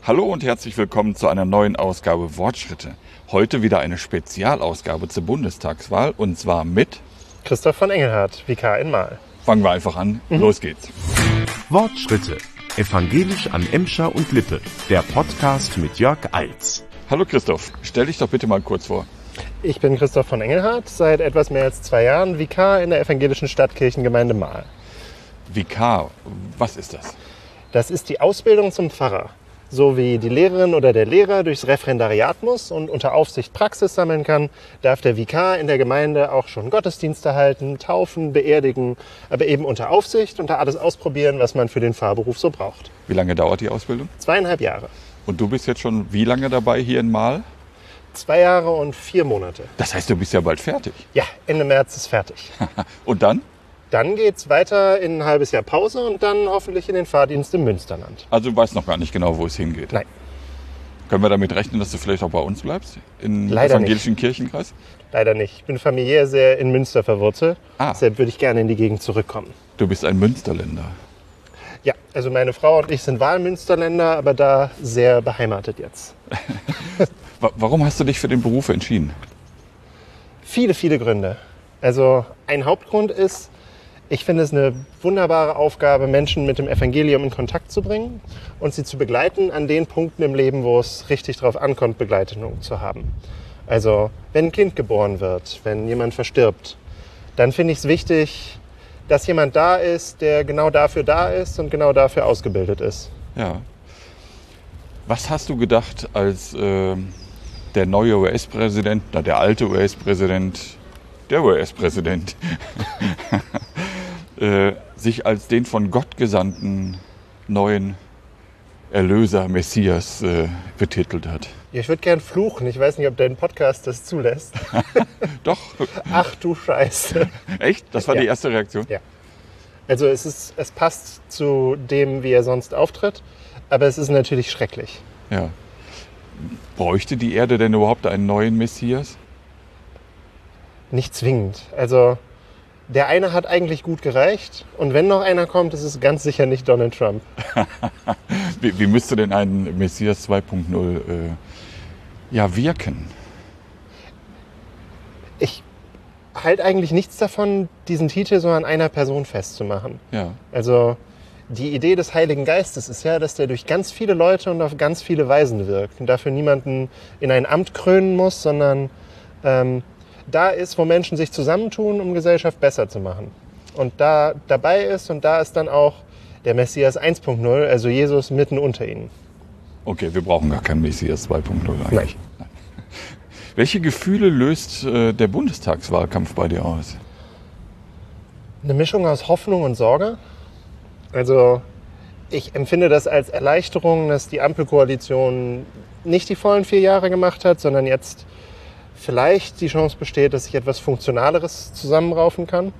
Hallo und herzlich willkommen zu einer neuen Ausgabe Wortschritte. Heute wieder eine Spezialausgabe zur Bundestagswahl und zwar mit Christoph von Engelhardt, Vikar in Marl. Fangen wir einfach an. Los geht's. Wortschritte. Evangelisch an Emscher und Lippe. Der Podcast mit Jörg Eils. Hallo Christoph, stell dich doch bitte mal kurz vor. Ich bin Christoph von Engelhardt, seit etwas mehr als 2 Jahren Vikar in der evangelischen Stadtkirchengemeinde Marl. Vikar, was ist das? Das ist die Ausbildung zum Pfarrer. So wie die Lehrerin oder der Lehrer durchs Referendariat muss und unter Aufsicht Praxis sammeln kann, darf der Vikar in der Gemeinde auch schon Gottesdienste halten, taufen, beerdigen, aber eben unter Aufsicht und da alles ausprobieren, was man für den Pfarrberuf so braucht. Wie lange dauert die Ausbildung? 2,5 Jahre. Und du bist jetzt schon wie lange dabei hier in Marl? 2 Jahre und 4 Monate. Das heißt, du bist ja bald fertig. Ja, Ende März ist fertig. Und dann? Dann geht's weiter in ein halbes Jahr Pause und dann hoffentlich in den Fahrdienst im Münsterland. Also du weißt noch gar nicht genau, wo es hingeht. Nein. Können wir damit rechnen, dass du vielleicht auch bei uns bleibst? Im Leider evangelischen Kirchenkreis? Leider nicht. Ich bin familiär sehr in Münster verwurzelt. Deshalb würde ich gerne in die Gegend zurückkommen. Du bist ein Münsterländer. Ja, also meine Frau und ich sind Wahlmünsterländer, aber da sehr beheimatet jetzt. Warum hast du dich für den Beruf entschieden? Viele, viele Gründe. Also ein Hauptgrund ist, ich finde es eine wunderbare Aufgabe, Menschen mit dem Evangelium in Kontakt zu bringen und sie zu begleiten an den Punkten im Leben, wo es richtig drauf ankommt, Begleitung zu haben. Also wenn ein Kind geboren wird, wenn jemand verstirbt, dann finde ich es wichtig, dass jemand da ist, der genau dafür da ist und genau dafür ausgebildet ist. Ja. Was hast du gedacht, als der neue US-Präsident, der alte US-Präsident, der US-Präsident, sich als den von Gott gesandten neuen Erlöser, Messias betitelt hat? Ich würde gern fluchen. Ich weiß nicht, ob dein Podcast das zulässt. Doch. Ach du Scheiße. Echt? Das war Ja. die erste Reaktion? Ja. Also es passt zu dem, wie er sonst auftritt, aber es ist natürlich schrecklich. Ja. Bräuchte die Erde denn überhaupt einen neuen Messias? Nicht zwingend. Also der eine hat eigentlich gut gereicht und wenn noch einer kommt, ist es ganz sicher nicht Donald Trump. Wie müsste denn ein Messias 2.0 wirken? Ich halte eigentlich nichts davon, diesen Titel so an einer Person festzumachen. Ja. Also die Idee des Heiligen Geistes ist ja, dass der durch ganz viele Leute und auf ganz viele Weisen wirkt und dafür niemanden in ein Amt krönen muss, sondern da ist, wo Menschen sich zusammentun, um Gesellschaft besser zu machen. Und da dabei ist und da ist dann auch der Messias 1.0, also Jesus mitten unter ihnen. Okay, wir brauchen gar keinen Messias 2.0 eigentlich. Nein. Welche Gefühle löst der Bundestagswahlkampf bei dir aus? Eine Mischung aus Hoffnung und Sorge. Also ich empfinde das als Erleichterung, dass die Ampelkoalition nicht die vollen 4 Jahre gemacht hat, sondern jetzt vielleicht die Chance besteht, dass ich etwas Funktionaleres zusammenraufen kann.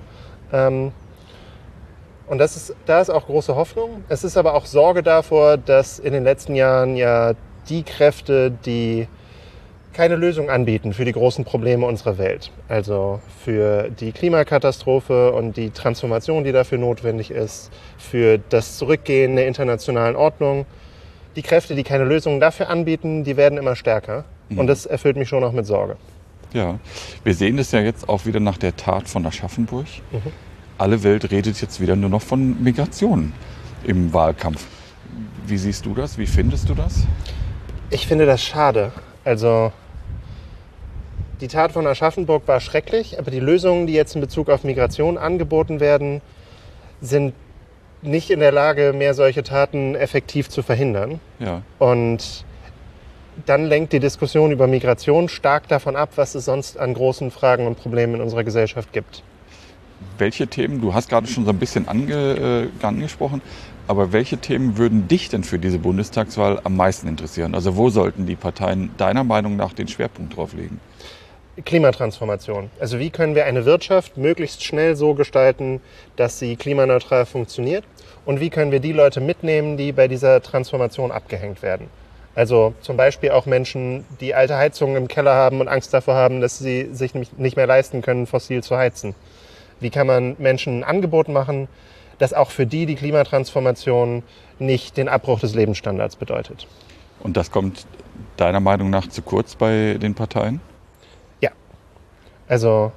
Und da ist auch große Hoffnung. Es ist aber auch Sorge davor, dass in den letzten Jahren ja die Kräfte, die keine Lösung anbieten für die großen Probleme unserer Welt, also für die Klimakatastrophe und die Transformation, die dafür notwendig ist, für das Zurückgehen der internationalen Ordnung, die Kräfte, die keine Lösungen dafür anbieten, die werden immer stärker. Und das erfüllt mich schon auch mit Sorge. Ja, wir sehen das ja jetzt auch wieder nach der Tat von Aschaffenburg. Alle Welt redet jetzt wieder nur noch von Migration im Wahlkampf. Wie siehst du das? Wie findest du das? Ich finde das schade. Also die Tat von Aschaffenburg war schrecklich, aber die Lösungen, die jetzt in Bezug auf Migration angeboten werden, sind nicht in der Lage, mehr solche Taten effektiv zu verhindern. Ja. Und dann lenkt die Diskussion über Migration stark davon ab, was es sonst an großen Fragen und Problemen in unserer Gesellschaft gibt. Welche Themen, du hast gerade schon so ein bisschen angesprochen, aber welche Themen würden dich denn für diese Bundestagswahl am meisten interessieren? Also wo sollten die Parteien deiner Meinung nach den Schwerpunkt drauf legen? Klimatransformation. Also wie können wir eine Wirtschaft möglichst schnell so gestalten, dass sie klimaneutral funktioniert? Und wie können wir die Leute mitnehmen, die bei dieser Transformation abgehängt werden? Also zum Beispiel auch Menschen, die alte Heizungen im Keller haben und Angst davor haben, dass sie sich nicht mehr leisten können, fossil zu heizen. Wie kann man Menschen ein Angebot machen, dass auch für die Klimatransformation nicht den Abbruch des Lebensstandards bedeutet? Und das kommt deiner Meinung nach zu kurz bei den Parteien? Ja, also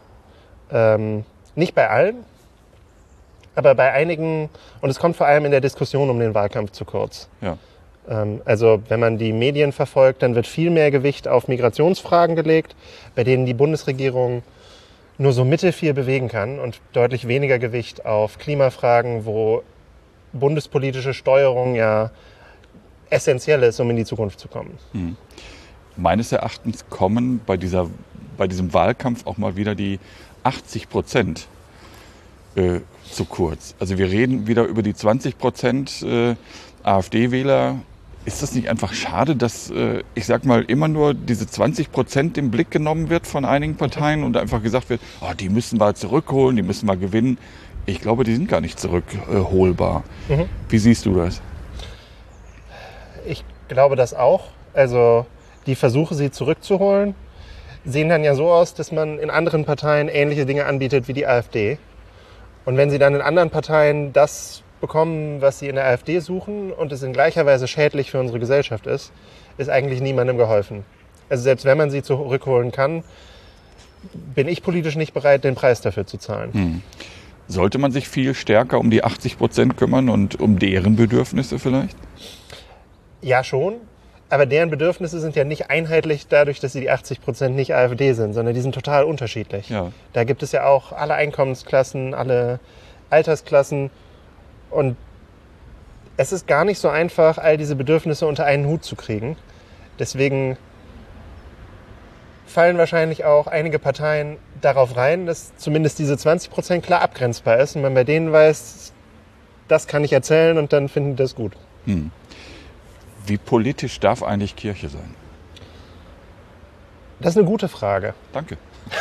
nicht bei allen, aber bei einigen, und es kommt vor allem in der Diskussion um den Wahlkampf zu kurz. Ja. Also wenn man die Medien verfolgt, dann wird viel mehr Gewicht auf Migrationsfragen gelegt, bei denen die Bundesregierung nur so mittelfiel bewegen kann und deutlich weniger Gewicht auf Klimafragen, wo bundespolitische Steuerung ja essentiell ist, um in die Zukunft zu kommen. Meines Erachtens kommen bei diesem Wahlkampf auch mal wieder die 80% zu kurz. Also wir reden wieder über die 20% AfD-Wähler. Ist das nicht einfach schade, dass, ich sag mal, immer nur diese 20% im Blick genommen wird von einigen Parteien und einfach gesagt wird, oh, die müssen wir zurückholen, die müssen wir gewinnen. Ich glaube, die sind gar nicht zurückholbar. Wie siehst du das? Ich glaube das auch. Also die Versuche, sie zurückzuholen, sehen dann ja so aus, dass man in anderen Parteien ähnliche Dinge anbietet wie die AfD. Und wenn sie dann in anderen Parteien das bekommen, was sie in der AfD suchen und es in gleicher Weise schädlich für unsere Gesellschaft ist eigentlich niemandem geholfen. Also selbst wenn man sie zurückholen kann, bin ich politisch nicht bereit, den Preis dafür zu zahlen. Sollte man sich viel stärker um die 80% kümmern und um deren Bedürfnisse vielleicht? Ja, schon. Aber deren Bedürfnisse sind ja nicht einheitlich dadurch, dass sie die 80% nicht AfD sind, sondern die sind total unterschiedlich. Ja. Da gibt es ja auch alle Einkommensklassen, alle Altersklassen. Und es ist gar nicht so einfach, all diese Bedürfnisse unter einen Hut zu kriegen. Deswegen fallen wahrscheinlich auch einige Parteien darauf rein, dass zumindest diese 20% klar abgrenzbar ist und man bei denen weiß, das kann ich erzählen und dann finden die das gut. Wie politisch darf eigentlich Kirche sein? Das ist eine gute Frage. Danke.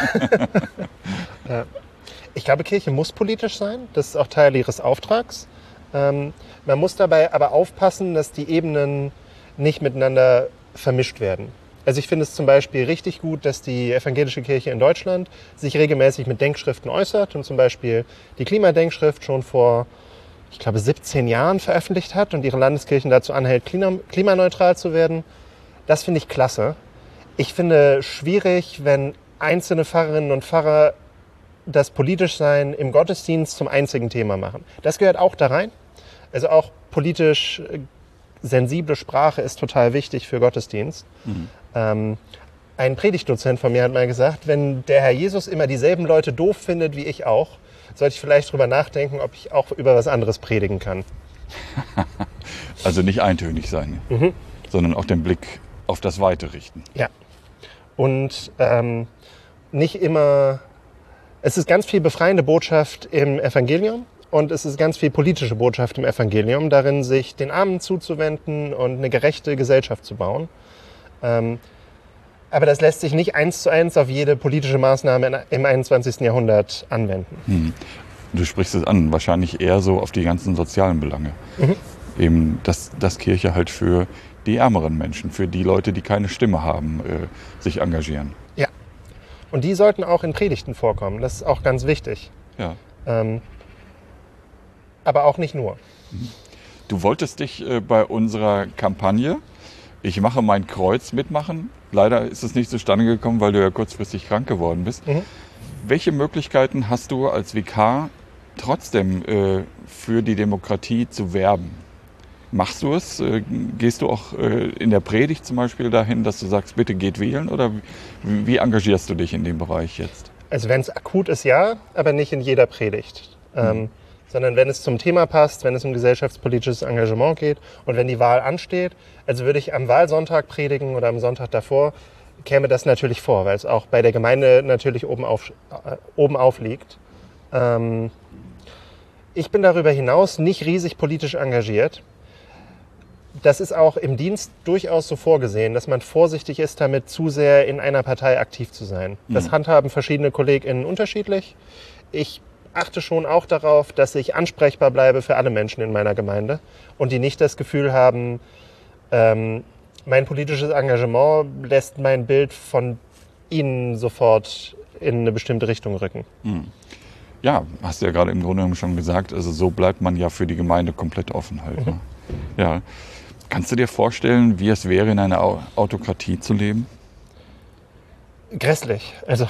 Ich glaube, Kirche muss politisch sein. Das ist auch Teil ihres Auftrags. Man muss dabei aber aufpassen, dass die Ebenen nicht miteinander vermischt werden. Also ich finde es zum Beispiel richtig gut, dass die evangelische Kirche in Deutschland sich regelmäßig mit Denkschriften äußert und zum Beispiel die Klimadenkschrift schon vor, ich glaube, 17 Jahren veröffentlicht hat und ihre Landeskirchen dazu anhält, klimaneutral zu werden. Das finde ich klasse. Ich finde schwierig, wenn einzelne Pfarrerinnen und Pfarrer das Politischsein im Gottesdienst zum einzigen Thema machen. Das gehört auch da rein. Also auch politisch sensible Sprache ist total wichtig für Gottesdienst. Ein Predigtdozent von mir hat mal gesagt, wenn der Herr Jesus immer dieselben Leute doof findet wie ich auch, sollte ich vielleicht drüber nachdenken, ob ich auch über was anderes predigen kann. Also nicht eintönig sein, sondern auch den Blick auf das Weite richten. Ja. Und nicht immer, es ist ganz viel befreiende Botschaft im Evangelium und es ist ganz viel politische Botschaft im Evangelium, darin sich den Armen zuzuwenden und eine gerechte Gesellschaft zu bauen. Aber das lässt sich nicht 1:1 auf jede politische Maßnahme im 21. Jahrhundert anwenden. Du sprichst es an, wahrscheinlich eher so auf die ganzen sozialen Belange. Eben, dass Kirche halt für die ärmeren Menschen, für die Leute, die keine Stimme haben, sich engagieren. Ja, und die sollten auch in Predigten vorkommen, das ist auch ganz wichtig. Ja. Aber auch nicht nur. Du wolltest dich bei unserer Kampagne Ich mache mein Kreuz mitmachen. Leider ist es nicht zustande gekommen, weil du ja kurzfristig krank geworden bist. Welche Möglichkeiten hast du als Vikar trotzdem für die Demokratie zu werben? Machst du es? Gehst du auch in der Predigt zum Beispiel dahin, dass du sagst, bitte geht wählen? Oder wie engagierst du dich in dem Bereich jetzt? Also wenn es akut ist, ja, aber nicht in jeder Predigt. Sondern wenn es zum Thema passt, wenn es um gesellschaftspolitisches Engagement geht und wenn die Wahl ansteht, also würde ich am Wahlsonntag predigen oder am Sonntag davor, käme das natürlich vor, weil es auch bei der Gemeinde natürlich oben auf liegt. Ich bin darüber hinaus nicht riesig politisch engagiert. Das ist auch im Dienst durchaus so vorgesehen, dass man vorsichtig ist, damit zu sehr in einer Partei aktiv zu sein. Das handhaben verschiedene KollegInnen unterschiedlich. Ich achte schon auch darauf, dass ich ansprechbar bleibe für alle Menschen in meiner Gemeinde und die nicht das Gefühl haben, mein politisches Engagement lässt mein Bild von ihnen sofort in eine bestimmte Richtung rücken. Ja, hast du ja gerade im Grunde genommen schon gesagt, also so bleibt man ja für die Gemeinde komplett offen halt. Ne? Ja. Kannst du dir vorstellen, wie es wäre, in einer Autokratie zu leben? Grässlich. Also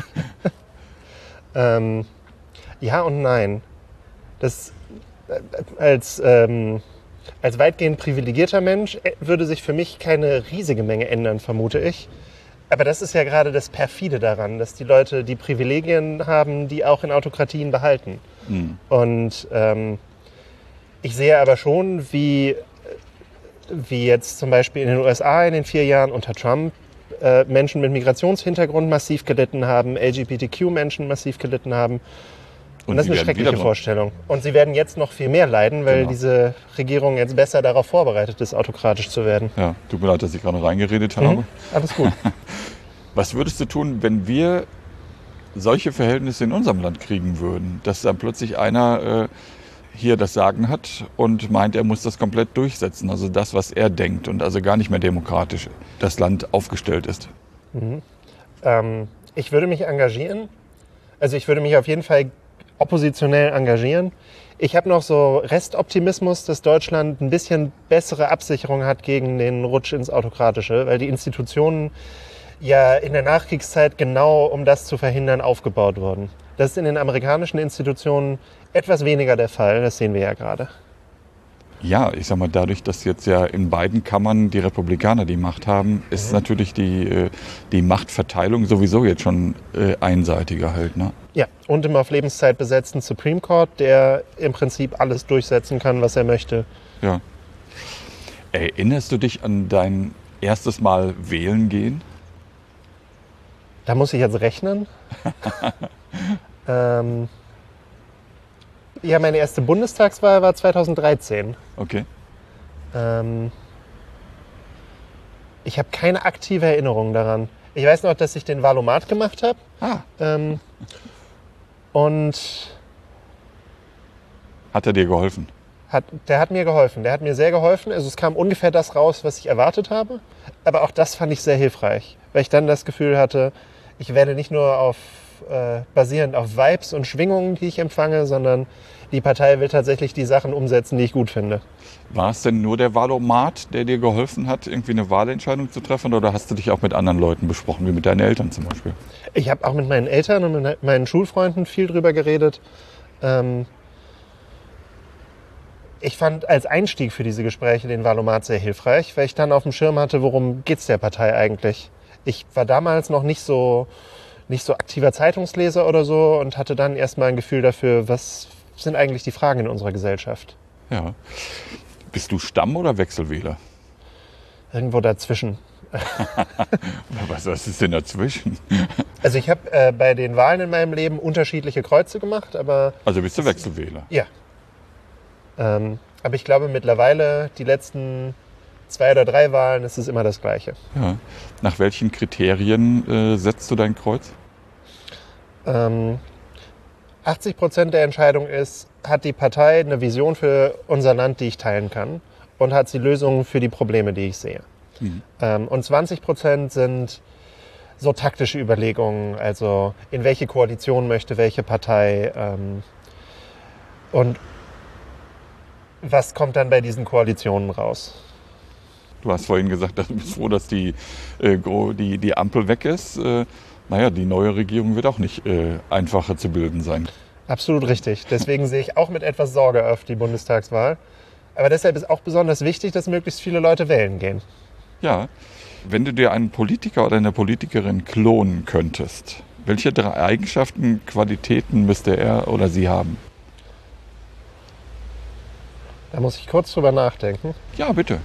ja und nein. Das als weitgehend privilegierter Mensch würde sich für mich keine riesige Menge ändern, vermute ich. Aber das ist ja gerade das Perfide daran, dass die Leute die Privilegien haben, die auch in Autokratien behalten. Mhm. Und ich sehe aber schon, wie jetzt zum Beispiel in den USA in den 4 Jahren unter Trump Menschen mit Migrationshintergrund massiv gelitten haben, LGBTQ-Menschen massiv gelitten haben. Und das ist eine schreckliche Vorstellung. Und sie werden jetzt noch viel mehr leiden, weil diese Regierung jetzt besser darauf vorbereitet ist, autokratisch zu werden. Ja, tut mir leid, dass ich gerade reingeredet habe. Alles gut. Was würdest du tun, wenn wir solche Verhältnisse in unserem Land kriegen würden? Dass dann plötzlich einer hier das Sagen hat und meint, er muss das komplett durchsetzen. Also das, was er denkt und also gar nicht mehr demokratisch das Land aufgestellt ist. Ich würde mich engagieren. Also ich würde mich auf jeden Fall oppositionell engagieren. Ich habe noch so Restoptimismus, dass Deutschland ein bisschen bessere Absicherung hat gegen den Rutsch ins Autokratische, weil die Institutionen ja in der Nachkriegszeit genau um das zu verhindern aufgebaut wurden. Das ist in den amerikanischen Institutionen etwas weniger der Fall, das sehen wir ja gerade. Ja, ich sag mal, dadurch, dass jetzt ja in beiden Kammern die Republikaner die Macht haben, ist natürlich die Machtverteilung sowieso jetzt schon einseitiger halt, ne? Ja, und im auf Lebenszeit besetzten Supreme Court, der im Prinzip alles durchsetzen kann, was er möchte. Ja. Erinnerst du dich an dein erstes Mal wählen gehen? Da muss ich jetzt rechnen. Ja, meine erste Bundestagswahl war 2013. Okay. Ich habe keine aktive Erinnerung daran. Ich weiß noch, dass ich den Wahlomat gemacht habe. Und hat er dir geholfen? Der hat mir geholfen. Der hat mir sehr geholfen. Also es kam ungefähr das raus, was ich erwartet habe. Aber auch das fand ich sehr hilfreich, weil ich dann das Gefühl hatte, ich werde nicht nur basierend auf Vibes und Schwingungen, die ich empfange, sondern die Partei will tatsächlich die Sachen umsetzen, die ich gut finde. War es denn nur der Wahlomat, der dir geholfen hat, irgendwie eine Wahlentscheidung zu treffen, oder hast du dich auch mit anderen Leuten besprochen, wie mit deinen Eltern zum Beispiel? Ich habe auch mit meinen Eltern und mit meinen Schulfreunden viel drüber geredet. Ich fand als Einstieg für diese Gespräche den Wahlomat sehr hilfreich, weil ich dann auf dem Schirm hatte, worum geht's der Partei eigentlich. Ich war damals noch nicht so aktiver Zeitungsleser oder so und hatte dann erstmal ein Gefühl dafür, was sind eigentlich die Fragen in unserer Gesellschaft. Ja. Bist du Stamm- oder Wechselwähler? Irgendwo dazwischen. Was ist denn dazwischen? Also ich habe bei den Wahlen in meinem Leben unterschiedliche Kreuze gemacht, aber... Also bist du Wechselwähler? Ja. Aber ich glaube mittlerweile, die letzten 2 oder 3 Wahlen, ist es immer das Gleiche. Ja. Nach welchen Kriterien setzt du dein Kreuz? 80% der Entscheidung ist, hat die Partei eine Vision für unser Land, die ich teilen kann, und hat sie Lösungen für die Probleme, die ich sehe. Und 20% sind so taktische Überlegungen, also in welche Koalition möchte welche Partei und was kommt dann bei diesen Koalitionen raus. Du hast vorhin gesagt, du bist froh, dass die Ampel weg ist. Naja, die neue Regierung wird auch nicht einfacher zu bilden sein. Absolut richtig. Deswegen sehe ich auch mit etwas Sorge auf die Bundestagswahl. Aber deshalb ist auch besonders wichtig, dass möglichst viele Leute wählen gehen. Ja, wenn du dir einen Politiker oder eine Politikerin klonen könntest, welche 3 Eigenschaften, Qualitäten müsste er oder sie haben? Da muss ich kurz drüber nachdenken. Ja, bitte.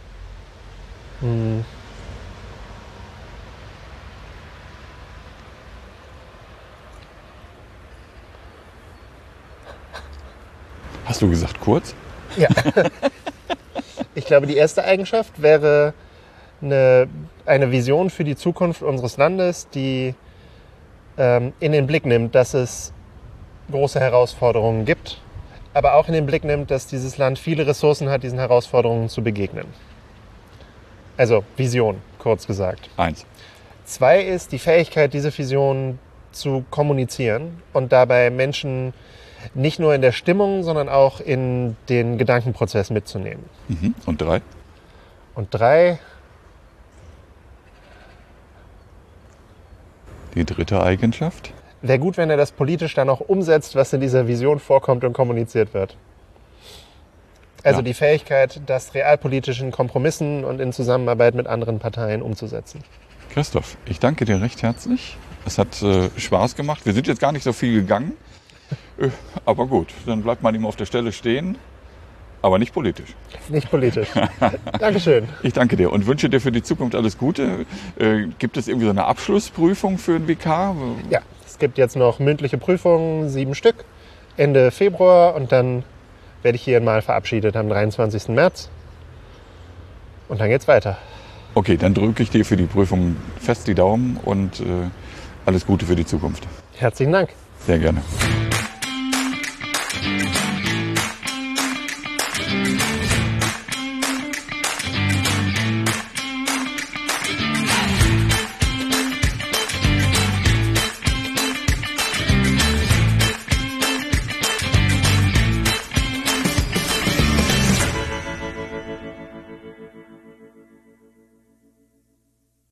Hast du gesagt kurz? Ja. Ich glaube, die erste Eigenschaft wäre eine Vision für die Zukunft unseres Landes, die in den Blick nimmt, dass es große Herausforderungen gibt, aber auch in den Blick nimmt, dass dieses Land viele Ressourcen hat, diesen Herausforderungen zu begegnen. Also Vision, kurz gesagt. 1. 2 ist die Fähigkeit, diese Vision zu kommunizieren und dabei Menschen nicht nur in der Stimmung, sondern auch in den Gedankenprozess mitzunehmen. Und 3? Und 3, Die dritte Eigenschaft? wäre gut, wenn er das politisch dann auch umsetzt, was in dieser Vision vorkommt und kommuniziert wird. Also Ja. die Fähigkeit, das realpolitisch in Kompromissen und in Zusammenarbeit mit anderen Parteien umzusetzen. Christoph, ich danke dir recht herzlich. Es hat Spaß gemacht. Wir sind jetzt gar nicht so viel gegangen. Aber gut, dann bleibt man immer auf der Stelle stehen. Aber nicht politisch. Nicht politisch. Dankeschön. Ich danke dir und wünsche dir für die Zukunft alles Gute. Gibt es irgendwie so eine Abschlussprüfung für den WK? Ja, es gibt jetzt noch mündliche Prüfungen, 7 Stück, Ende Februar. Und dann werde ich hier mal verabschiedet am 23. März. Und dann geht's weiter. Okay, dann drücke ich dir für die Prüfung fest die Daumen und alles Gute für die Zukunft. Herzlichen Dank. Sehr gerne.